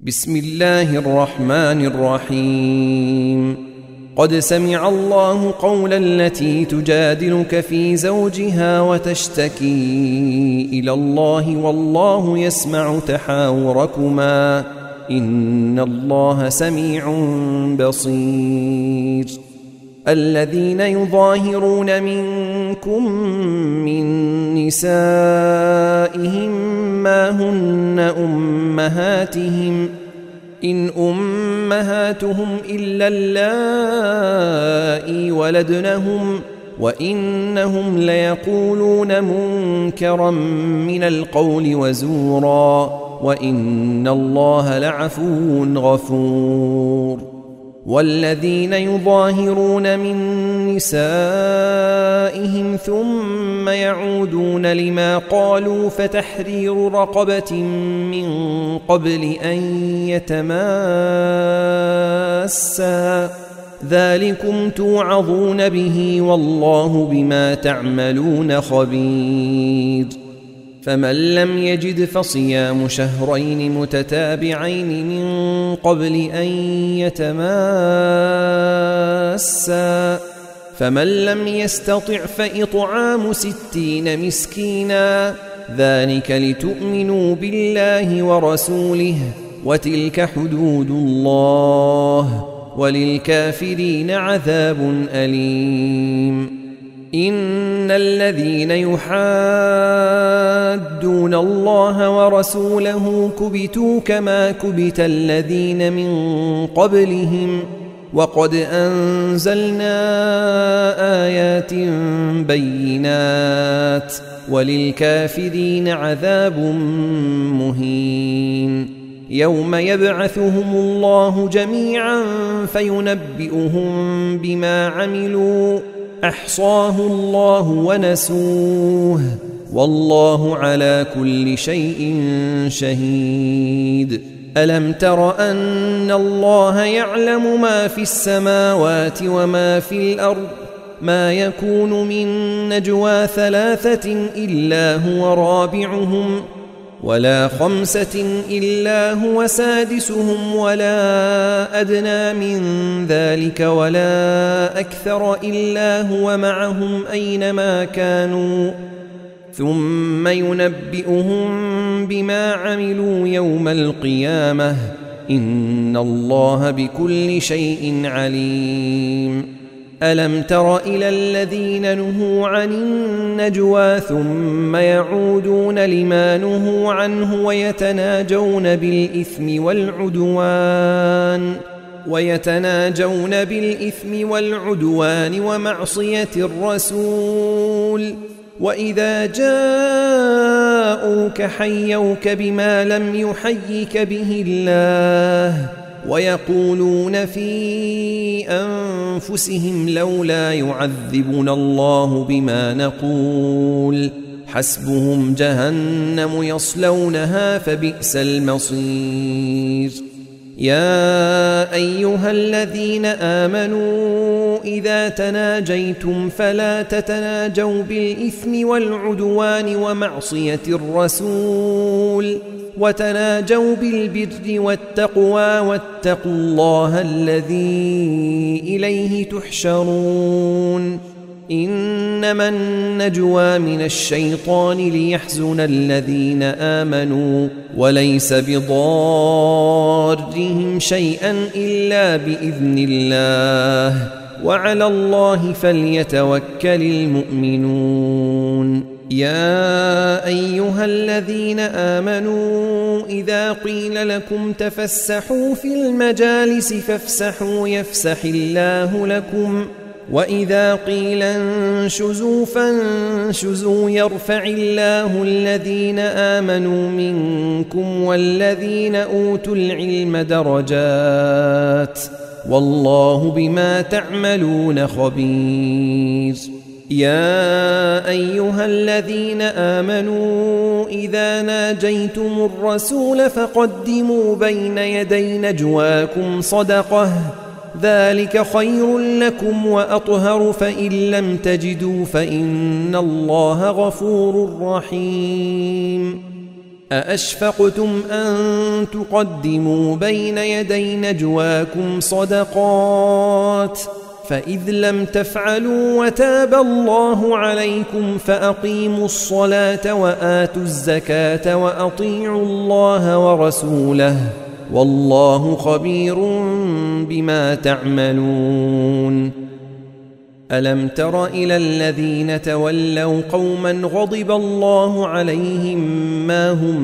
بسم الله الرحمن الرحيم. قد سمع الله قول التي تجادلك في زوجها وتشتكي إلى الله والله يسمع تحاوركما إن الله سميع بصير. الذين يظاهرون منكم من نسائهم ما هن أمهاتهم إن أمهاتهم إلا اللائي ولدنهم وإنهم ليقولون منكرا من القول وزورا وإن الله لعفو غفور. والذين يظاهرون من نسائهم ثم يعودون لما قالوا فتحرير رقبة من قبل أن يتماسا ذلكم توعظون به والله بما تعملون خبير. فمن لم يجد فصيام شهرين متتابعين من قبل أن يتماسا فمن لم يستطع فإطعام 60 مسكينا ذلك لتؤمنوا بالله ورسوله وتلك حدود الله وللكافرين عذاب أليم. إن الذين يحادون الله ورسوله كبتوا كما كبت الذين من قبلهم وقد أنزلنا آيات بينات وللكافرين عذاب مهين. يوم يبعثهم الله جميعا فينبئهم بما عملوا أحصاه الله ونسوه والله على كل شيء شهيد. ألم تر أن الله يعلم ما في السماوات وما في الأرض ما يكون من نجوى 3 إلا هو رابعهم ولا 5 إلا هو سادسهم ولا أدنى من ذلك ولا أكثر إلا هو معهم أينما كانوا ثم ينبئهم بما عملوا يوم القيامة إن الله بكل شيء عليم. ألم تر إلى الذين نهوا عن النجوى ثم يعودون لما نهوا عنه ويتناجون بالإثم والعدوان ومعصية الرسول وإذا جاءوك حيوك بما لم يحيك به الله ويقولون في أنفسهم لولا يعذبنا الله بما نقول حسبهم جهنم يصلونها فبئس المصير. يا أيها الذين آمنوا إذا تناجيتم فلا تتناجوا بالإثم والعدوان ومعصية الرسول وتناجوا بالبر والتقوى واتقوا الله الذي إليه تحشرون. إنما النجوى من الشيطان ليحزن الذين آمنوا وليس بضارهم شيئا إلا بإذن الله وعلى الله فليتوكل المؤمنون. يا أيها الذين آمنوا إذا قيل لكم تفسحوا في المجالس فافسحوا يفسح الله لكم وإذا قيل انشزوا فانشزوا يرفع الله الذين آمنوا منكم والذين أوتوا العلم درجات والله بما تعملون خبير. يا أيها الذين آمنوا إذا ناجيتم الرسول فقدموا بين يدي نجواكم صدقة ذلك خير لكم وأطهر فإن لم تجدوا فإن الله غفور رحيم. أأشفقتم أن تقدموا بين يدي نجواكم صدقات فإذ لم تفعلوا وتاب الله عليكم فأقيموا الصلاة وآتوا الزكاة وأطيعوا الله ورسوله والله خبير بما تعملون. ألم تر إلى الذين تولوا قوما غضب الله عليهم ما هم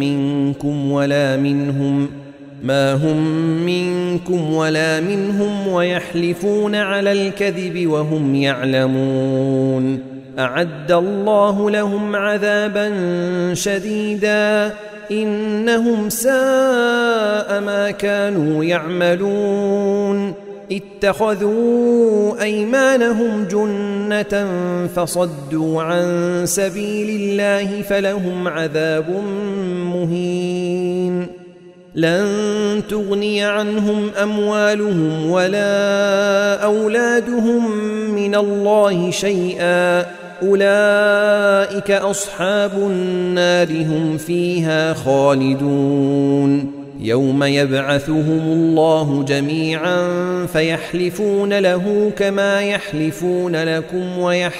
منكم ولا منهم ويحلفون على الكذب وهم يعلمون. أعد الله لهم عذابا شديدا إنهم ساء ما كانوا يعملون. اتخذوا أيمانهم جنة فصدوا عن سبيل الله فلهم عذاب مهين. لن تغني عنهم أموالهم ولا أولادهم من الله شيئا أولئك أصحاب النار هم فيها خالدون. يوم يبعثهم الله جميعا فيحلفون له كما يحلفون لكم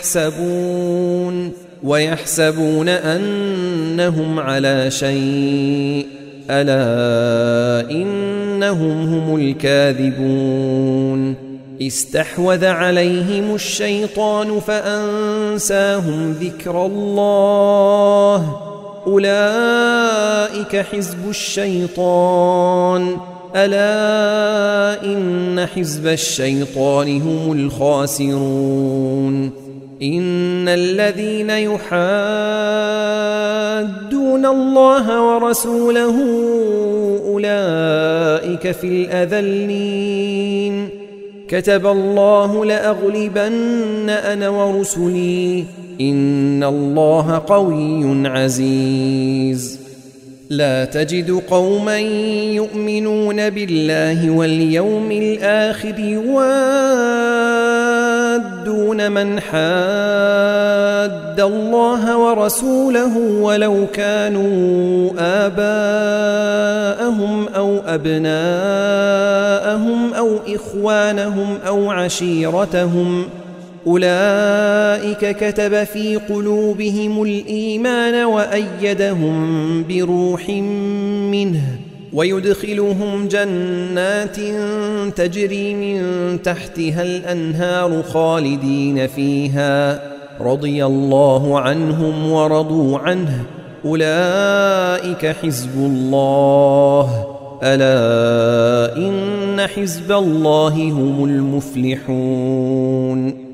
ويحسبون أنهم على شيء ألا إنهم هم الكاذبون. استحوذ عليهم الشيطان فأنساهم ذكر الله أولئك حزب الشيطان ألا إن حزب الشيطان هم الخاسرون. إن الذين يحادون الله ورسوله أولئك في الأذلين. كتب الله لأغلبن أنا ورسلي إن الله قوي عزيز. لا تجد قوما يؤمنون بالله واليوم الآخر يوادون من حاد الله ورسوله ولو كانوا آباءهم أو أبناءهم أو إخوانهم أو عشيرتهم أولئك كتب في قلوبهم الإيمان وأيدهم بروح منه ويدخلهم جنات تجري من تحتها الأنهار خالدين فيها رضي الله عنهم ورضوا عنه أولئك حزب الله ألا إن حزب الله هم المفلحون.